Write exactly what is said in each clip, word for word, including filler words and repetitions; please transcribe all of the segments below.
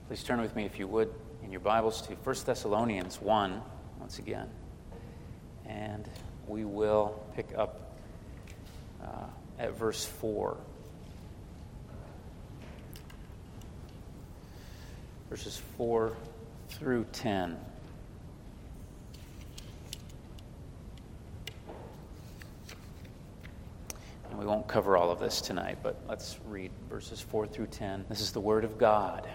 Please turn with me, if you would, in your Bibles to First Thessalonians one, once again. And we will pick up uh, at verse four. Verses four through ten. And we won't cover all of this tonight, but let's read verses four through ten. This is the Word of God.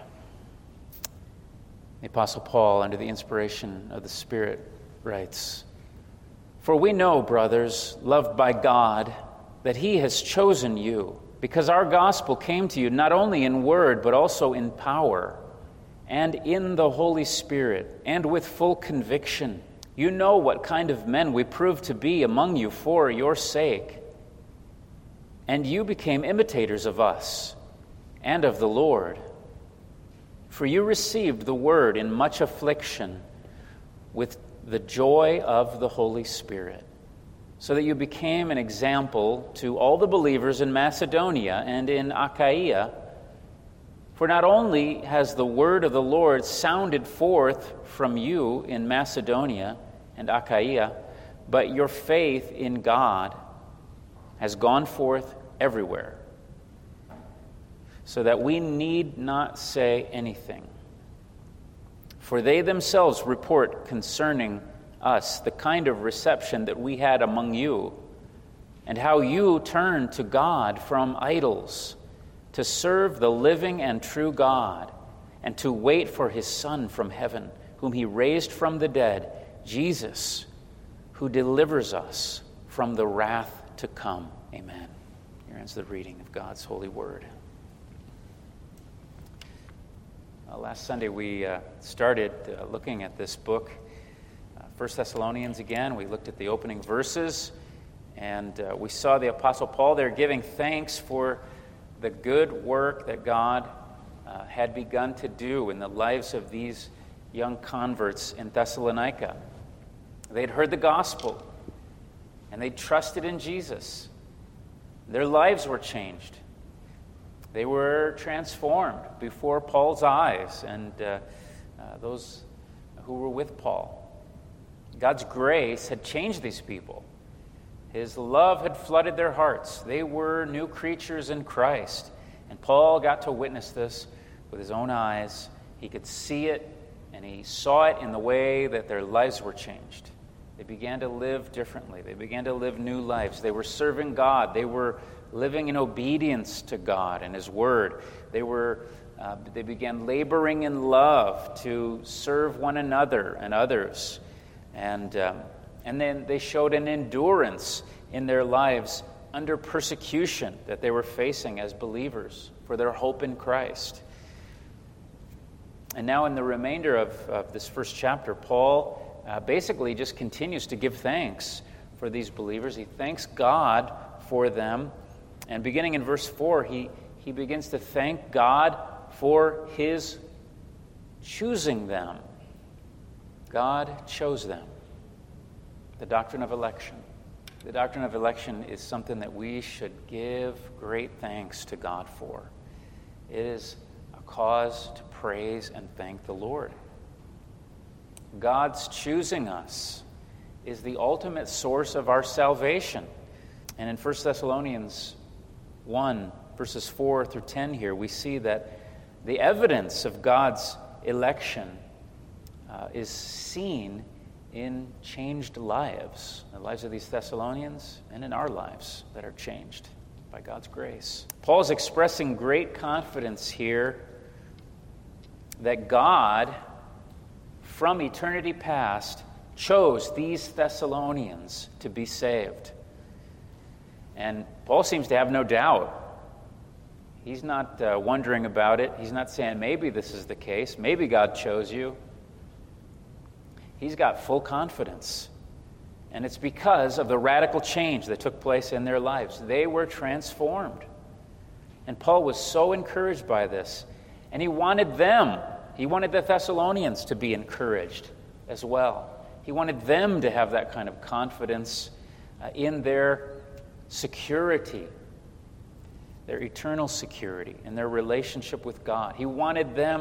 The Apostle Paul, under the inspiration of the Spirit, writes, "For we know, brothers, loved by God, that He has chosen you, because our gospel came to you not only in word, but also in power, and in the Holy Spirit, and with full conviction. You know what kind of men we proved to be among you for your sake. And you became imitators of us and of the Lord. For you received the word in much affliction with the joy of the Holy Spirit, so that you became an example to all the believers in Macedonia and in Achaia. For not only has the word of the Lord sounded forth from you in Macedonia and Achaia, but your faith in God has gone forth everywhere, so that we need not say anything. For they themselves report concerning us the kind of reception that we had among you, and how you turned to God from idols, to serve the living and true God, and to wait for His Son from heaven, whom He raised from the dead, Jesus, who delivers us from the wrath to come." Amen. Here ends the reading of God's holy word. Uh, last Sunday we uh, started uh, looking at this book, uh, First Thessalonians again. We looked at the opening verses, and uh, we saw the Apostle Paul there giving thanks for the good work that God uh, had begun to do in the lives of these young converts in Thessalonica. They'd heard the gospel, and they trusted in Jesus. Their lives were changed. They were transformed before Paul's eyes and uh, uh, those who were with Paul. God's grace had changed these people. His love had flooded their hearts. They were new creatures in Christ. And Paul got to witness this with his own eyes. He could see it, and he saw it in the way that their lives were changed. They began to live differently. They began to live new lives. They were serving God. They were living in obedience to God and His Word. They were. Uh, they began laboring in love to serve one another and others. And um, and then they showed an endurance in their lives under persecution that they were facing as believers for their hope in Christ. And now in the remainder of, of this first chapter, Paul Uh, basically just continues to give thanks for these believers. He thanks God for them. And beginning in verse four, he, he begins to thank God for His choosing them. God chose them. The doctrine of election. The doctrine of election is something that we should give great thanks to God for. It is a cause to praise and thank the Lord. God's choosing us is the ultimate source of our salvation. And in First Thessalonians one, verses four through ten here, we see that the evidence of God's election uh, is seen in changed lives, the lives of these Thessalonians and in our lives that are changed by God's grace. Paul's expressing great confidence here that God, from eternity past, chose these Thessalonians to be saved. And Paul seems to have no doubt. He's not uh, wondering about it. He's not saying maybe this is the case. Maybe God chose you. He's got full confidence. And it's because of the radical change that took place in their lives. They were transformed. And Paul was so encouraged by this. And he wanted them He wanted the Thessalonians to be encouraged as well. He wanted them to have that kind of confidence uh, in their security, their eternal security, in their relationship with God. He wanted them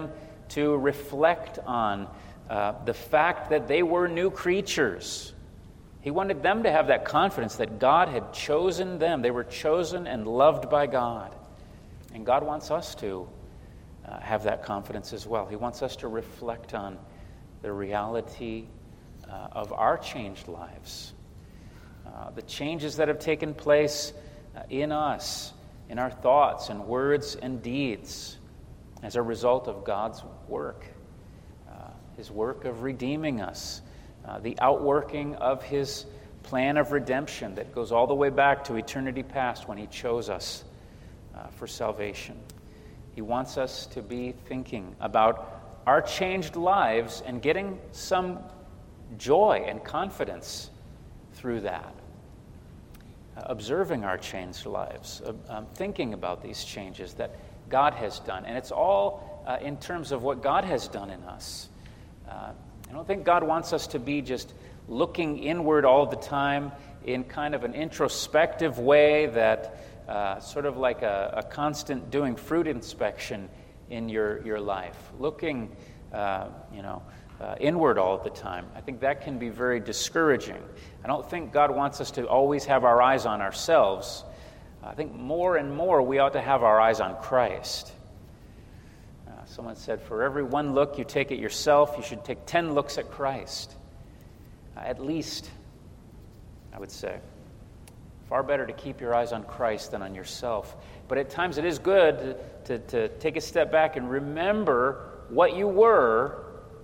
to reflect on uh, the fact that they were new creatures. He wanted them to have that confidence that God had chosen them. They were chosen and loved by God. And God wants us to uh, have that confidence as well. He wants us to reflect on the reality uh, of our changed lives, uh, the changes that have taken place uh, in us, in our thoughts and words and deeds as a result of God's work, uh, His work of redeeming us, uh, the outworking of His plan of redemption that goes all the way back to eternity past when He chose us uh, for salvation. He wants us to be thinking about our changed lives and getting some joy and confidence through that. Uh, observing our changed lives, uh, um, thinking about these changes that God has done. And it's all uh, in terms of what God has done in us. Uh, I don't think God wants us to be just looking inward all the time in kind of an introspective way that uh, sort of like a, a constant doing fruit inspection in your, your life, looking, uh, you know, uh, inward all the time. I think that can be very discouraging. I don't think God wants us to always have our eyes on ourselves. I think more and more we ought to have our eyes on Christ. Uh, someone said, for every one look you take at yourself, you should take ten looks at Christ. Uh, at least, I would say. Far better to keep your eyes on Christ than on yourself. But at times it is good to, to, to take a step back and remember what you were,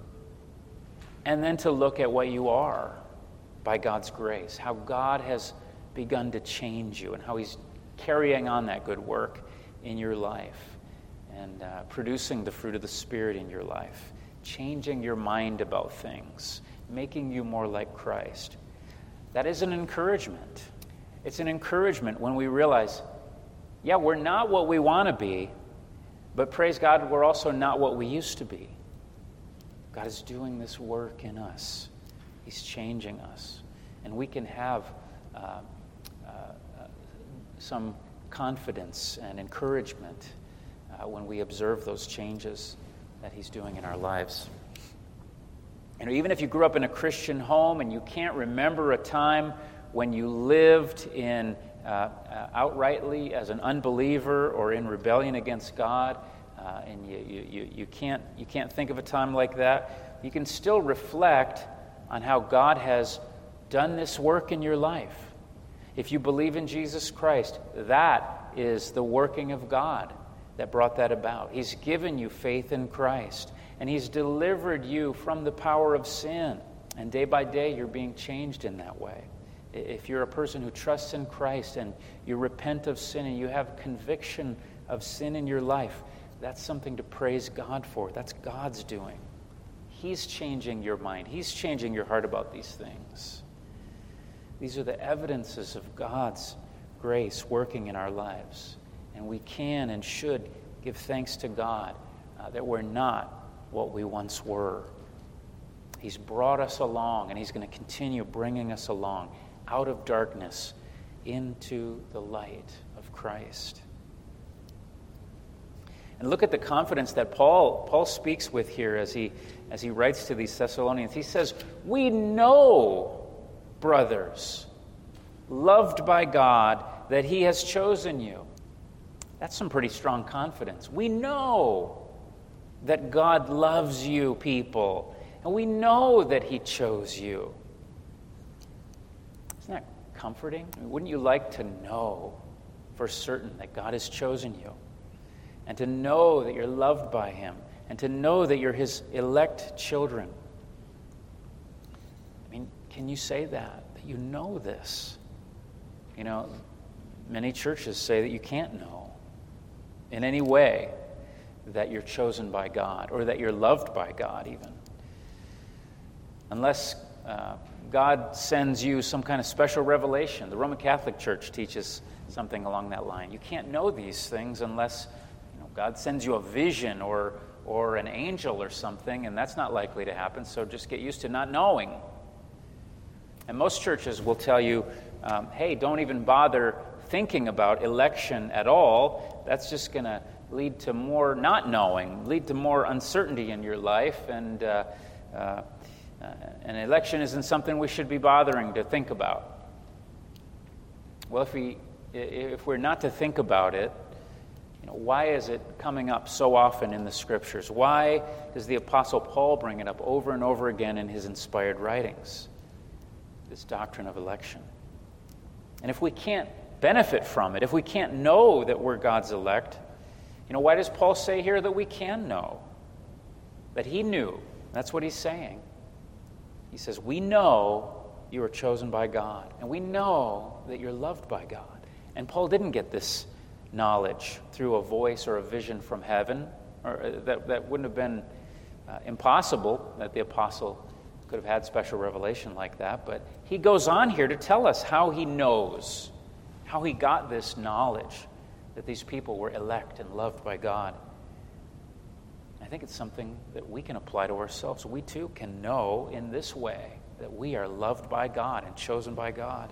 and then to look at what you are by God's grace, how God has begun to change you and how He's carrying on that good work in your life and uh, producing the fruit of the Spirit in your life, changing your mind about things, making you more like Christ. That is an encouragement. It's an encouragement when we realize, yeah, we're not what we want to be, but praise God, we're also not what we used to be. God is doing this work in us. He's changing us. And we can have uh, uh, some confidence and encouragement uh, when we observe those changes that He's doing in our lives. And even if you grew up in a Christian home and you can't remember a time when you lived in uh, uh, outrightly as an unbeliever or in rebellion against God, uh, and you, you, you, can't, you can't think of a time like that, you can still reflect on how God has done this work in your life. If you believe in Jesus Christ, that is the working of God that brought that about. He's given you faith in Christ, and He's delivered you from the power of sin. And day by day, you're being changed in that way. If you're a person who trusts in Christ and you repent of sin and you have conviction of sin in your life, that's something to praise God for. That's God's doing. He's changing your mind. He's changing your heart about these things. These are the evidences of God's grace working in our lives. And we can and should give thanks to God uh, that we're not what we once were. He's brought us along, and He's going to continue bringing us along out of darkness into the light of Christ. And look at the confidence that Paul, Paul speaks with here as he, as he writes to these Thessalonians. He says, we know, brothers, loved by God, that He has chosen you. That's some pretty strong confidence. We know that God loves you, people, and we know that He chose you. Isn't that comforting? I mean, wouldn't you like to know for certain that God has chosen you? And to know that you're loved by Him, and to know that you're His elect children. I mean, can you say that? That you know this? You know, many churches say that you can't know in any way that you're chosen by God, or that you're loved by God even. Unless uh, God sends you some kind of special revelation. The Roman Catholic Church teaches something along that line. You can't know these things unless God sends you a vision or or an angel or something, and that's not likely to happen, so just get used to not knowing. And most churches will tell you, um, hey, don't even bother thinking about election at all. That's just going to lead to more not knowing, lead to more uncertainty in your life, and uh, uh, uh, an election isn't something we should be bothering to think about. Well, if we if we're not to think about it, you know, why is it coming up so often in the Scriptures? Why does the Apostle Paul bring it up over and over again in his inspired writings? This doctrine of election. And if we can't benefit from it, if we can't know that we're God's elect, you know, why does Paul say here that we can know? That he knew. That's what he's saying. He says, we know you are chosen by God, and we know that you're loved by God. And Paul didn't get this knowledge through a voice or a vision from heaven, or that, that wouldn't have been uh, impossible, that the apostle could have had special revelation like that. But he goes on here to tell us how he knows, how he got this knowledge that these people were elect and loved by God. I think it's something that we can apply to ourselves. We too can know in this way that we are loved by God and chosen by God.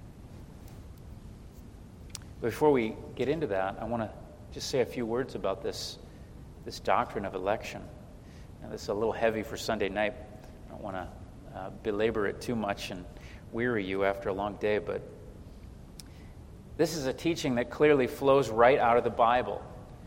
Before we get into that, I want to just say a few words about this, this doctrine of election. Now, this is a little heavy for Sunday night. I don't want to uh, belabor it too much and weary you after a long day, but this is a teaching that clearly flows right out of the Bible.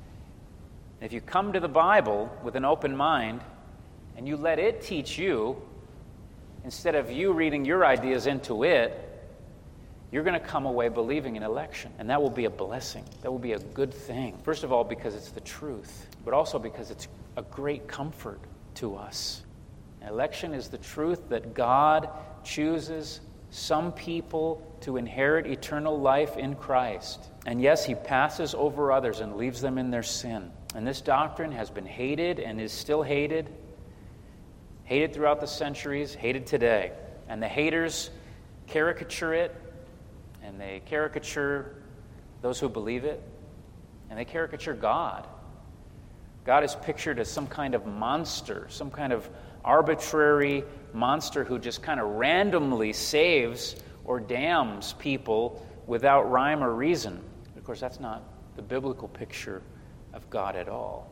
If you come to the Bible with an open mind and you let it teach you, instead of you reading your ideas into it, you're going to come away believing in election, and that will be a blessing. That will be a good thing. First of all, because it's the truth, but also because it's a great comfort to us. Election is the truth that God chooses some people to inherit eternal life in Christ. And yes, he passes over others and leaves them in their sin. And this doctrine has been hated and is still hated, hated throughout the centuries, hated today. And the haters caricature it, and they caricature those who believe it, and they caricature God. God is pictured as some kind of monster, some kind of arbitrary monster who just kind of randomly saves or damns people without rhyme or reason. Of course, that's not the biblical picture of God at all.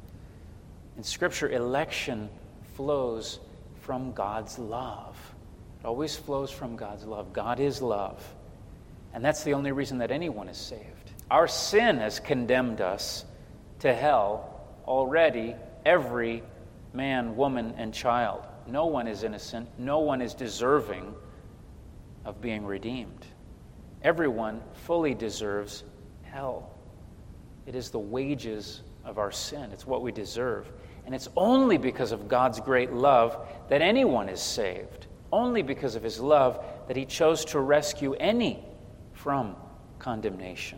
In Scripture, election flows from God's love. It always flows from God's love. God is love. And that's the only reason that anyone is saved. Our sin has condemned us to hell already, every man, woman, and child. No one is innocent. No one is deserving of being redeemed. Everyone fully deserves hell. It is the wages of our sin. It's what we deserve. And it's only because of God's great love that anyone is saved. Only because of his love that he chose to rescue any from condemnation.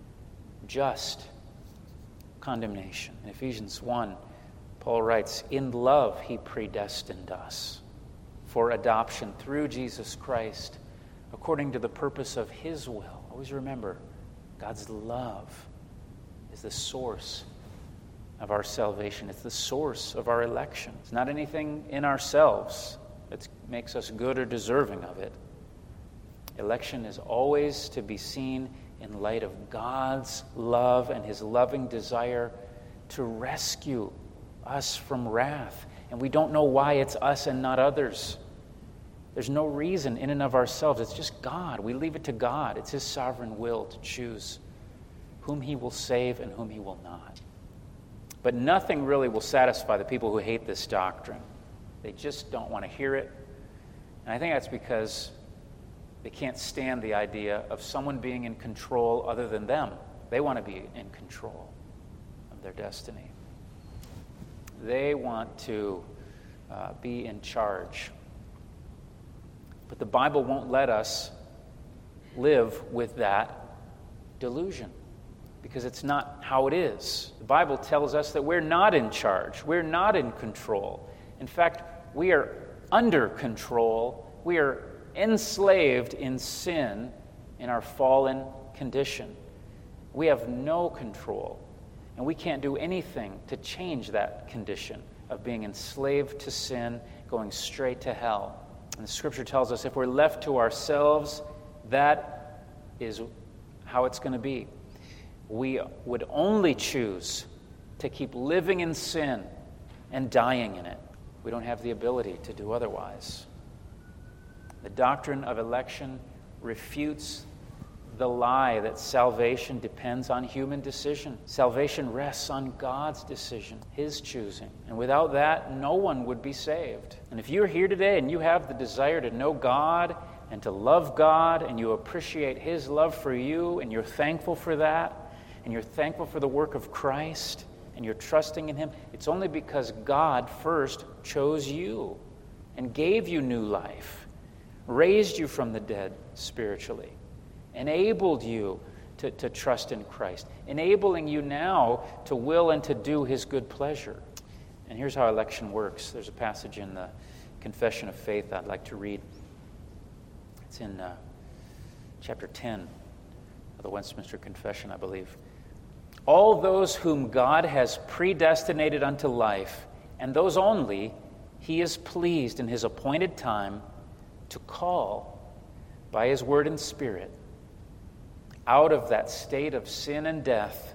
Just condemnation. In Ephesians one, Paul writes, in love he predestined us for adoption through Jesus Christ according to the purpose of his will. Always remember, God's love is the source of our salvation. It's the source of our election. It's not anything in ourselves that makes us good or deserving of it. Election is always to be seen in light of God's love and his loving desire to rescue us from wrath. And we don't know why it's us and not others. There's no reason in and of ourselves. It's just God. We leave it to God. It's his sovereign will to choose whom he will save and whom he will not. But nothing really will satisfy the people who hate this doctrine. They just don't want to hear it. And I think that's because they can't stand the idea of someone being in control other than them. They want to be in control of their destiny. They want to uh, be in charge. But the Bible won't let us live with that delusion, because it's not how it is. The Bible tells us that we're not in charge. We're not in control. In fact, we are under control. We are enslaved in sin in our fallen condition. We have no control, and we can't do anything to change that condition of being enslaved to sin, going straight to hell. And the Scripture tells us if we're left to ourselves, that is how it's going to be. we would only choose to keep living in sin and dying in it. We don't have the ability to do otherwise. The doctrine of election refutes the lie that salvation depends on human decision. Salvation rests on God's decision, His choosing. And without that, no one would be saved. And if you're here today and you have the desire to know God and to love God, and you appreciate His love for you, and you're thankful for that, and you're thankful for the work of Christ, and you're trusting in Him, it's only because God first chose you and gave you new life, raised you from the dead spiritually, enabled you to, to trust in Christ, enabling you now to will and to do His good pleasure. And here's how election works. There's a passage in the Confession of Faith I'd like to read. It's in uh, chapter ten of the Westminster Confession, I believe. All those whom God has predestinated unto life, and those only He is pleased in His appointed time to call by His word and Spirit out of that state of sin and death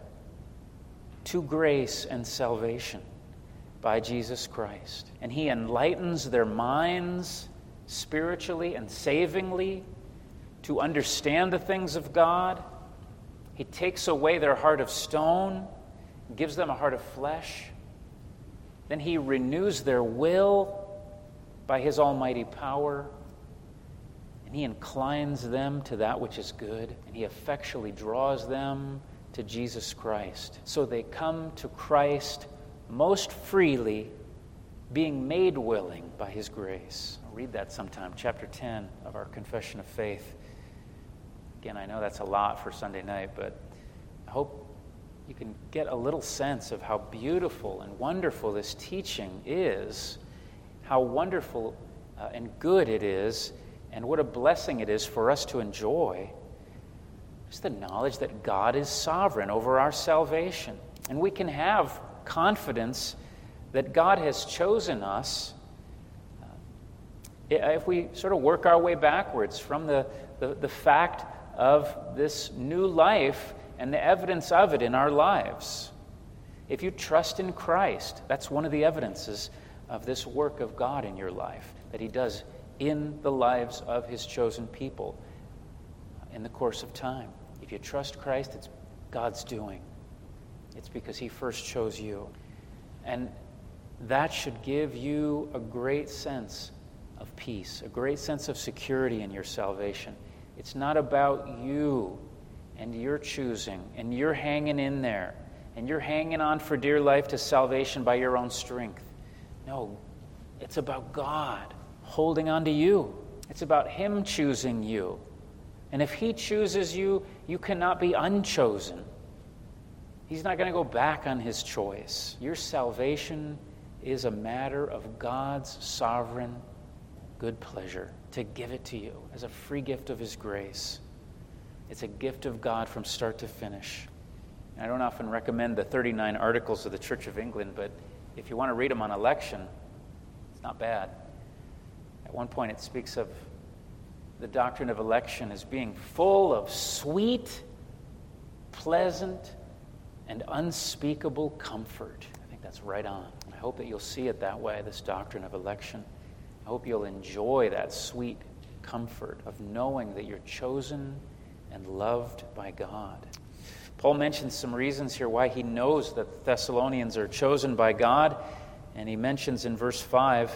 to grace and salvation by Jesus Christ. And He enlightens their minds spiritually and savingly to understand the things of God. He takes away their heart of stone, gives them a heart of flesh. Then He renews their will by His almighty power. And He inclines them to that which is good, and He effectually draws them to Jesus Christ. So they come to Christ most freely, being made willing by His grace. I'll read that sometime, chapter ten of our Confession of Faith. Again, I know that's a lot for Sunday night, but I hope you can get a little sense of how beautiful and wonderful this teaching is, how wonderful uh, and good it is, and what a blessing it is for us to enjoy. Just the knowledge that God is sovereign over our salvation. And we can have confidence that God has chosen us. Uh, if we sort of work our way backwards from the, the, the fact of this new life and the evidence of it in our lives. If you trust in Christ, that's one of the evidences of this work of God in your life, that He does in the lives of His chosen people in the course of time. If you trust Christ, it's God's doing. It's because He first chose you. And that should give you a great sense of peace, a great sense of security in your salvation. It's not about you and your choosing, and you're hanging in there, and you're hanging on for dear life to salvation by your own strength. No, it's about God holding on to you. It's about Him choosing you. And if He chooses you, you cannot be unchosen. He's not going to go back on His choice. Your salvation is a matter of God's sovereign good pleasure to give it to you as a free gift of His grace. It's a gift of God from start to finish. And I don't often recommend the thirty-nine Articles of the Church of England, but if you want to read them on election, it's not bad. At one point it speaks of the doctrine of election as being full of sweet, pleasant, and unspeakable comfort. I think that's right on. I hope that you'll see it that way, this doctrine of election. I hope you'll enjoy that sweet comfort of knowing that you're chosen and loved by God. Paul mentions some reasons here why he knows that the Thessalonians are chosen by God, and he mentions in verse five,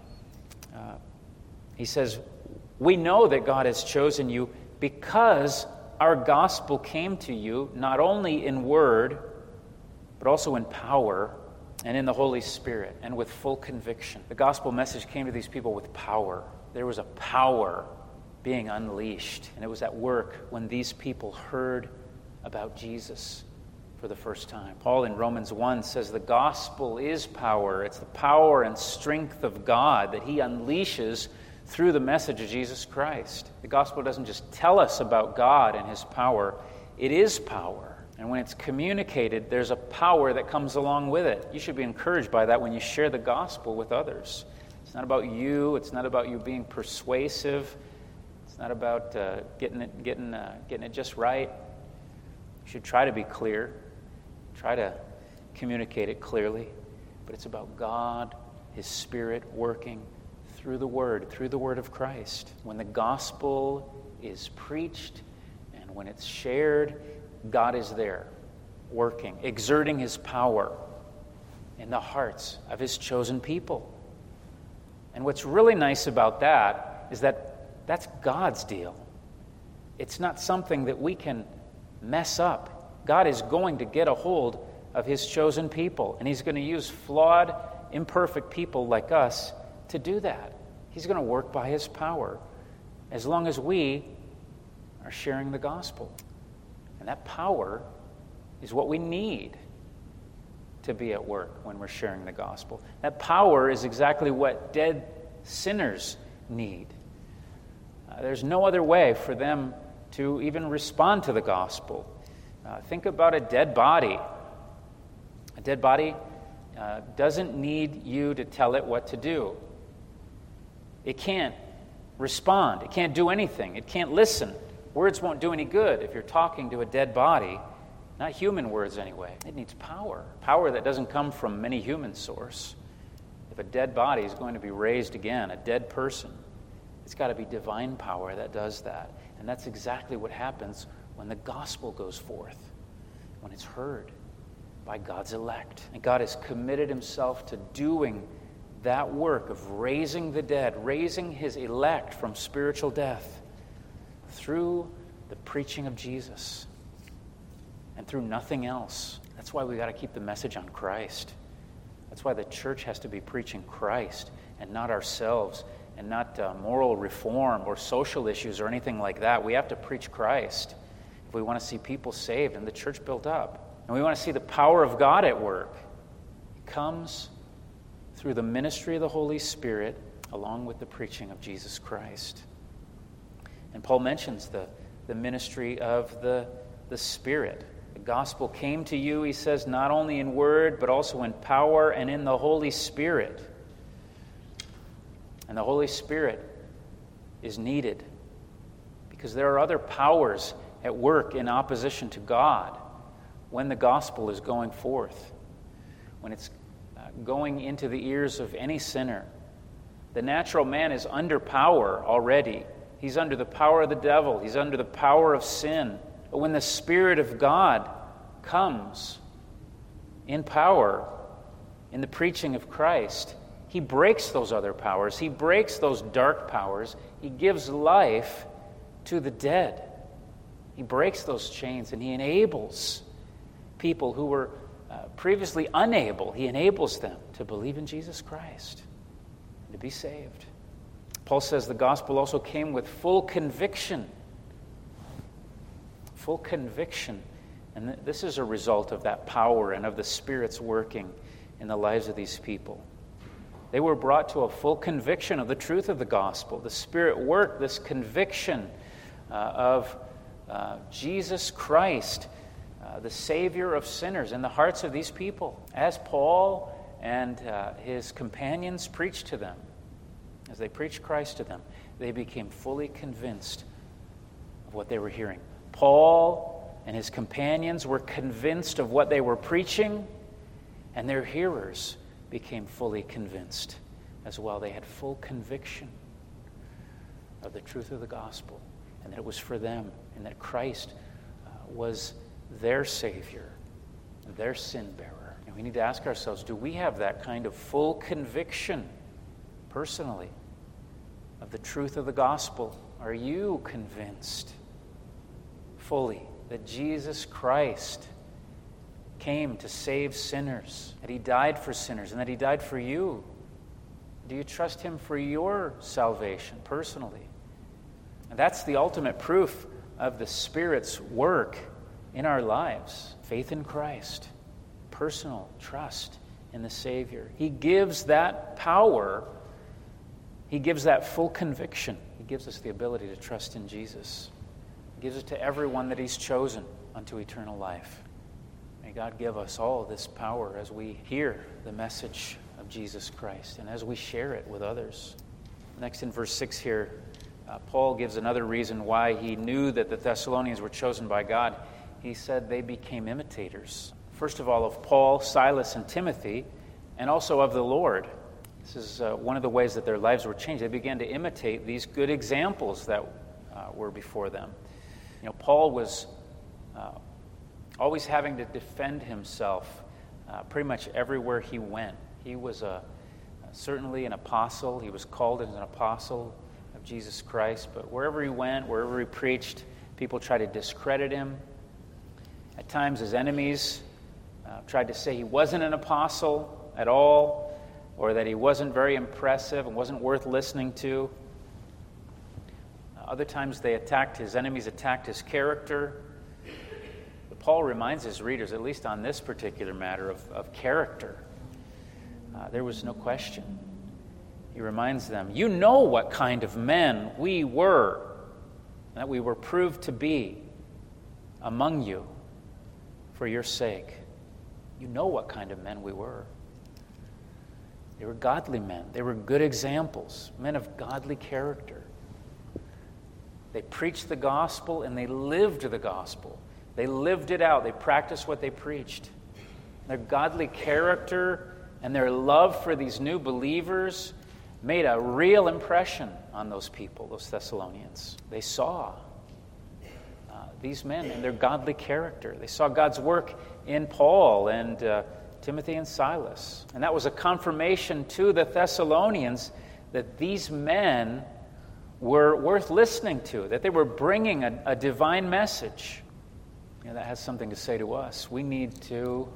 uh, he says, "We know that God has chosen you because our gospel came to you not only in word, but also in power and in the Holy Spirit and with full conviction." The gospel message came to these people with power. There was a power being unleashed, and it was at work when these people heard about Jesus for the first time. Paul in Romans one says the gospel is power. It's the power and strength of God that He unleashes through the message of Jesus Christ. The gospel doesn't just tell us about God and His power. It is power. And when it's communicated, there's a power that comes along with it. You should be encouraged by that when you share the gospel with others. It's not about you. It's not about you being persuasive. It's not about uh, getting it, getting, uh, getting it just right. We should try to be clear, try to communicate it clearly, but it's about God, His Spirit working through the Word, through the Word of Christ. When the gospel is preached and when it's shared, God is there, working, exerting His power in the hearts of His chosen people. And what's really nice about that is that that's God's deal. It's not something that we can mess up. God is going to get a hold of His chosen people, and He's going to use flawed, imperfect people like us to do that. He's going to work by His power as long as we are sharing the gospel. And that power is what we need to be at work when we're sharing the gospel. That power is exactly what dead sinners need. Uh, there's no other way for them to even respond to the gospel. Uh, think about a dead body. A dead body uh, doesn't need you to tell it what to do. It can't respond. It can't do anything. It can't listen. Words won't do any good if you're talking to a dead body. Not human words anyway. It needs power. Power that doesn't come from any human source. If a dead body is going to be raised again, a dead person, it's got to be divine power that does that. And that's exactly what happens when the gospel goes forth, when it's heard by God's elect. And God has committed Himself to doing that work of raising the dead, raising His elect from spiritual death through the preaching of Jesus and through nothing else. That's why we got to keep the message on Christ. That's why the church has to be preaching Christ and not ourselves and not uh, moral reform or social issues or anything like that. We have to preach Christ if we want to see people saved and the church built up. And we want to see the power of God at work. It comes through the ministry of the Holy Spirit along with the preaching of Jesus Christ. And Paul mentions the, the ministry of the, the Spirit. The gospel came to you, he says, not only in word, but also in power and in the Holy Spirit. And the Holy Spirit is needed because there are other powers at work in opposition to God when the gospel is going forth, when it's uh, going into the ears of any sinner. The natural man is under power already. He's under the power of the devil. He's under the power of sin. But when the Spirit of God comes in power, in the preaching of Christ, He breaks those other powers. He breaks those dark powers. He gives life to the dead. He breaks those chains and He enables people who were uh, previously unable. He enables them to believe in Jesus Christ and to be saved. Paul says the gospel also came with full conviction. Full conviction. And th- this is a result of that power and of the Spirit's working in the lives of these people. They were brought to a full conviction of the truth of the gospel. The Spirit worked this conviction uh, of uh, Jesus Christ, uh, the Savior of sinners, in the hearts of these people. As Paul and uh, his companions preached to them, as they preached Christ to them, they became fully convinced of what they were hearing. Paul and his companions were convinced of what they were preaching, and their hearers became fully convinced as well. They had full conviction of the truth of the gospel, and that it was for them, and that Christ uh, was their Savior, their sin bearer. And we need to ask ourselves, do we have that kind of full conviction personally of the truth of the gospel? Are you convinced fully that Jesus Christ came to save sinners, that He died for sinners, and that He died for you? Do you trust Him for your salvation personally? And that's the ultimate proof of the Spirit's work in our lives. Faith in Christ, personal trust in the Savior. He gives that power. He gives that full conviction. He gives us the ability to trust in Jesus. He gives it to everyone that He's chosen unto eternal life. May God give us all this power as we hear the message of Jesus Christ and as we share it with others. Next in verse six here, uh, Paul gives another reason why he knew that the Thessalonians were chosen by God. he said they became imitators. First of all, of Paul, Silas, and Timothy, and also of the Lord. This is uh, one of the ways that their lives were changed. They began to imitate these good examples that uh, were before them. You know, Paul was uh, always having to defend himself uh, pretty much everywhere he went. He was a, certainly an apostle. He was called as an apostle of Jesus Christ. But wherever he went, wherever he preached, people tried to discredit him. At times, his enemies uh, tried to say he wasn't an apostle at all, or that he wasn't very impressive and wasn't worth listening to. Other times they attacked, his enemies attacked his character. But Paul reminds his readers, at least on this particular matter, of, of character. Uh, there was no question. He reminds them, you know what kind of men we were, that we were proved to be among you for your sake. You know what kind of men we were. They were godly men. They were good examples, men of godly character. They preached the gospel and they lived the gospel. They lived it out. They practiced what they preached. Their godly character and their love for these new believers made a real impression on those people, those Thessalonians. They saw uh, these men and their godly character. They saw God's work in Paul and uh, Timothy and Silas. And that was a confirmation to the Thessalonians that these men were worth listening to, that they were bringing a, a divine message. You know, that has something to say to us. We need to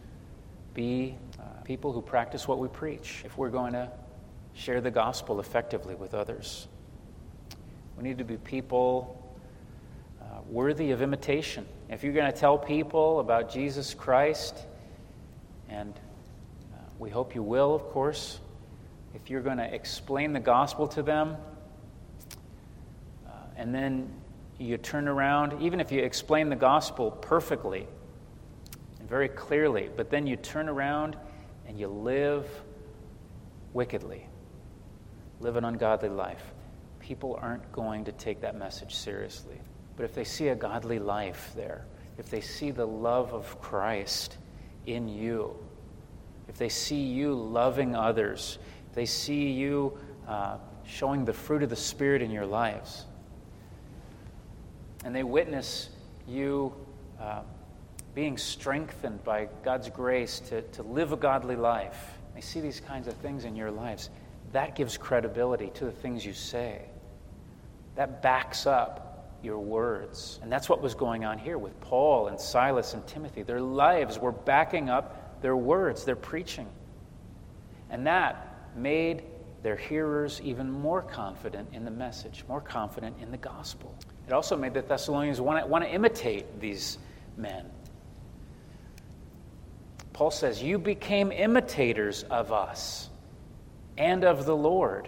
be uh, people who practice what we preach if we're going to share the gospel effectively with others. We need to be people uh, worthy of imitation. If you're going to tell people about Jesus Christ, and uh, we hope you will, of course, if you're going to explain the gospel to them, and then you turn around, even if you explain the gospel perfectly and very clearly, but then you turn around and you live wickedly, live an ungodly life, people aren't going to take that message seriously. But if they see a godly life there, if they see the love of Christ in you, if they see you loving others, if they see you uh, showing the fruit of the Spirit in your lives, and they witness you uh, being strengthened by God's grace to, to live a godly life. They see these kinds of things in your lives. That gives credibility to the things you say. That backs up your words. And that's what was going on here with Paul and Silas and Timothy. Their lives were backing up their words, their preaching. And that made their hearers even more confident in the message, more confident in the gospel. It also made the Thessalonians want to, want to imitate these men. Paul says, you became imitators of us and of the Lord.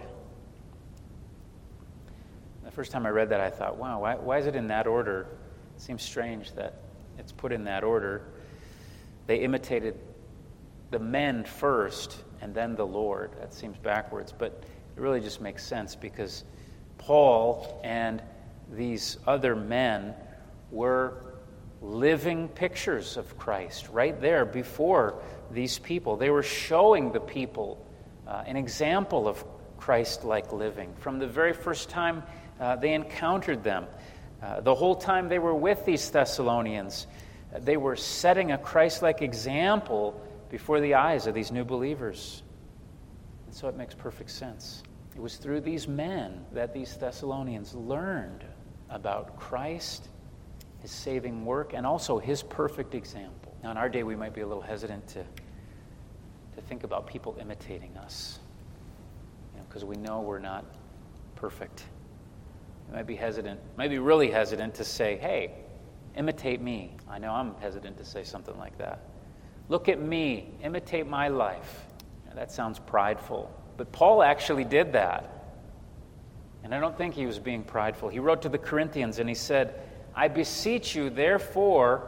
The first time I read that, I thought, wow, why, why is it in that order? It seems strange that it's put in that order. They imitated the men first and then the Lord. That seems backwards, but it really just makes sense because Paul and these other men were living pictures of Christ right there before these people. They were showing the people uh, an example of Christ-like living from the very first time uh, they encountered them. Uh, the whole time they were with these Thessalonians, uh, they were setting a Christ-like example before the eyes of these new believers. And so it makes perfect sense. It was through these men that these Thessalonians learned about Christ, his saving work, and also his perfect example. Now, in our day, we might be a little hesitant to, to think about people imitating us, you know, because we know we're not perfect. We might be hesitant, might be really hesitant to say, hey, imitate me. I know I'm hesitant to say something like that. Look at me, imitate my life. Now, that sounds prideful, but Paul actually did that. And I don't think he was being prideful. He wrote to the Corinthians and he said, I beseech you, therefore,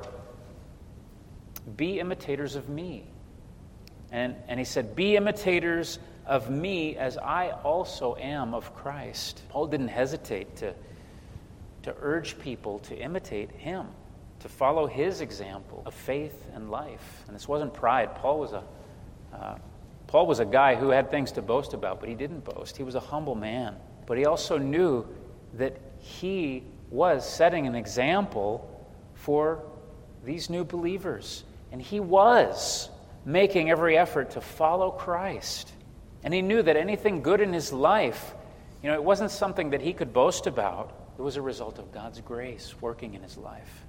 be imitators of me. And, and he said, be imitators of me as I also am of Christ. Paul didn't hesitate to, to urge people to imitate him. to follow his example of faith and life. And this wasn't pride. Paul was a uh, Paul was a guy who had things to boast about, but he didn't boast. He was a humble man. But he also knew that he was setting an example for these new believers. And he was making every effort to follow Christ. And he knew that anything good in his life, you know, it wasn't something that he could boast about. It was a result of God's grace working in his life.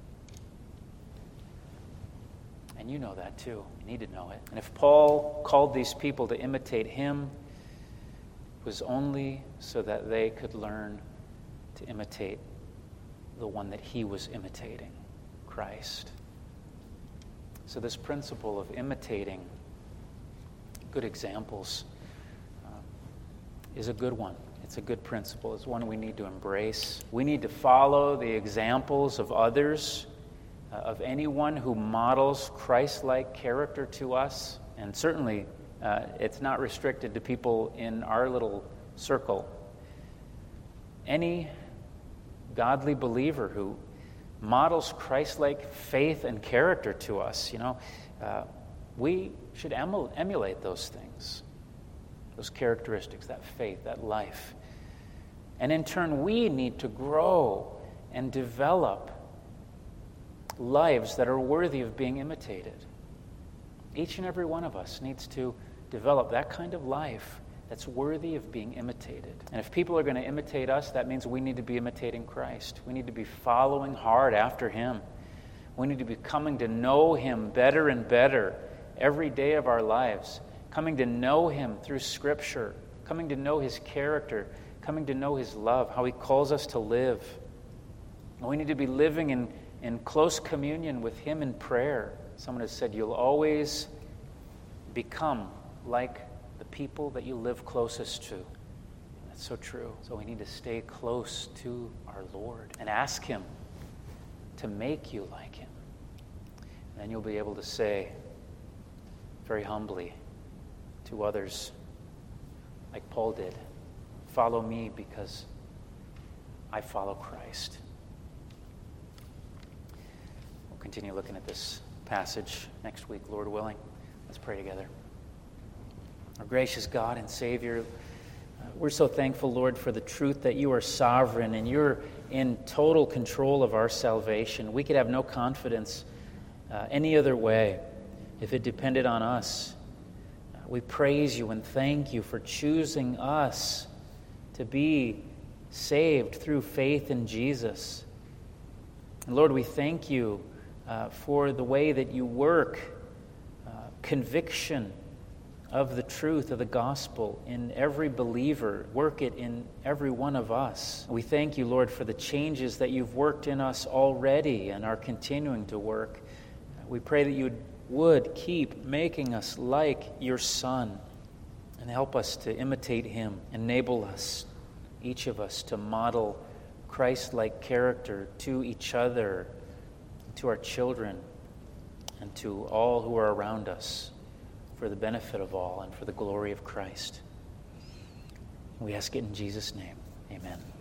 And you know that too. You need to know it. And if Paul called these people to imitate him, it was only so that they could learn to imitate the one that he was imitating, Christ. So this principle of imitating good examples uh, is a good one. It's a good principle. It's one we need to embrace. We need to follow the examples of others, uh, of anyone who models Christ-like character to us. And certainly, uh, it's not restricted to people in our little circle. Any godly believer who models Christ-like faith and character to us, you know, uh, we should emul- emulate those things, those characteristics, that faith, that life. And in turn, we need to grow and develop lives that are worthy of being imitated. Each and every one of us needs to develop that kind of life that's worthy of being imitated. And if people are going to imitate us, that means we need to be imitating Christ. We need to be following hard after him. We need to be coming to know him better and better every day of our lives, coming to know him through Scripture, coming to know his character, coming to know his love, how he calls us to live. And we need to be living in, in close communion with him in prayer. Someone has said, you'll always become like the people that you live closest to. That's so true. So we need to stay close to our Lord and ask him to make you like him. And then you'll be able to say very humbly to others, like Paul did, follow me because I follow Christ. We'll continue looking at this passage next week, Lord willing. Let's pray together. Our gracious God and Savior, uh, we're so thankful, Lord, for the truth that you are sovereign and you're in total control of our salvation. We could have no confidence uh, any other way if it depended on us. Uh, we praise you and thank you for choosing us to be saved through faith in Jesus. And Lord, we thank you uh, for the way that you work uh, conviction of the truth of the gospel in every believer. Work it in every one of us. We thank you, Lord, for the changes that you've worked in us already and are continuing to work. We pray that you would keep making us like your Son and help us to imitate him. Enable us, each of us, to model Christ-like character to each other, to our children, and to all who are around us, for the benefit of all and for the glory of Christ. We ask it in Jesus' name. Amen.